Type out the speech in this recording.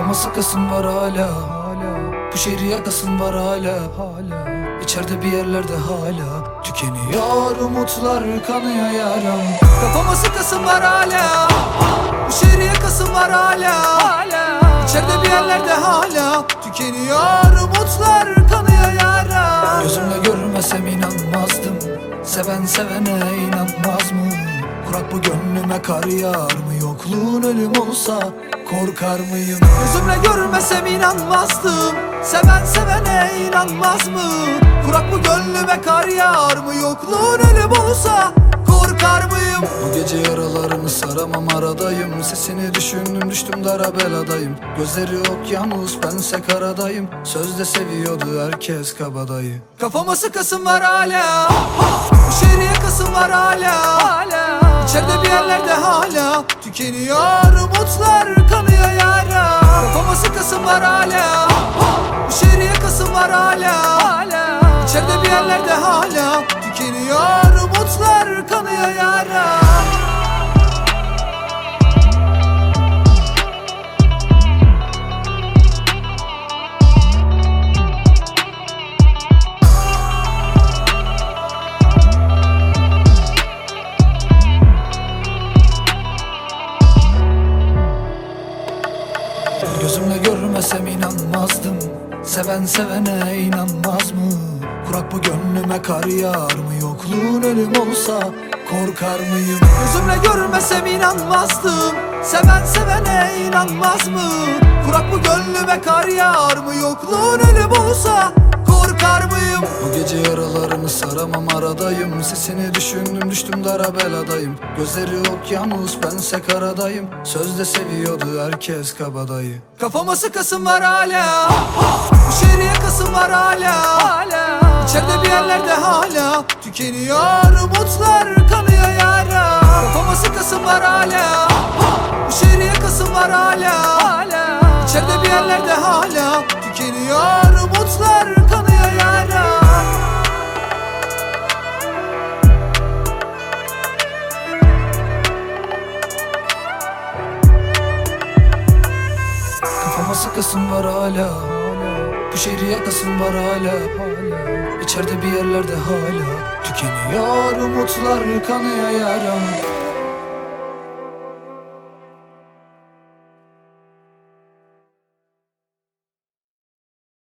Kafama sıkasın var hala. Bu şehri yakasın var hala. İçeride bir yerlerde hala tükeniyor umutlar, kanıyor yaram. Kafama sıkasın var hala. Bu şehri yakasın var hala. İçeride bir yerlerde hala tükeniyor umutlar, kanıyor yaram. Gözümle görmesem inanmazdım. Seven sevene inanmaz mı? Kurak bu gönlüme kar yağar mı? Yokluğun ölüm olsa korkar mıyım? Gözümle görmesem inanmazdım. Seven sevene inanmaz mı? Kurak bu gönlüme kar yağar mı? Yokluğun ölüm olsa korkar mıyım? Bu gece yaralarımı saramam aradayım. Sesini düşündüm düştüm dara beladayım. Gözleri okyanus bense karadayım. Sözde seviyordu herkes kabadayı. Kafama sıkasın var hala. Bu şehri yakasın var hala. İçeride bir yerlerde hala tükeniyor umutlar, kanıyor yara. Kafama sıkasın var hala. Bu şehri yakasın var hala. İçeride bir yerlerde hala tükeniyor umutlar, kanıyor yara. Gözümle görmesem inanmazdım. Seven sevene inanmaz mı? Kurak bu gönlüme kar yağar mı? Yokluğun ölüm olsa korkar mıyım? Gözümle görmesem inanmazdım. Seven sevene inanmaz mı? Kurak bu gönlüme kar yağar mı? Yokluğun ölüm olsa korkar mıyım? Bu gece yaralarımı saramam aradayım. Sesini düşündüm düştüm dara beladayım. Gözleri okyanus bense karadayım. Sözde seviyordu herkes kabadayı. Kafama sıkasın var hala. Bu şehri yakasın var hala. İçeride bir yerlerde hala tükeniyor umutlar, kanıyor yara. Kafama sıkasın var hala. Bu şehri yakasın var hala. İçeride bir yerlerde hala tükeniyor umutlar, kanıyor yara. Kafama sıkasın var hala. Bu şehri yakasın var hala. İçeride bir yerlerde hala tükeniyor umutlar, kanıyor yaram.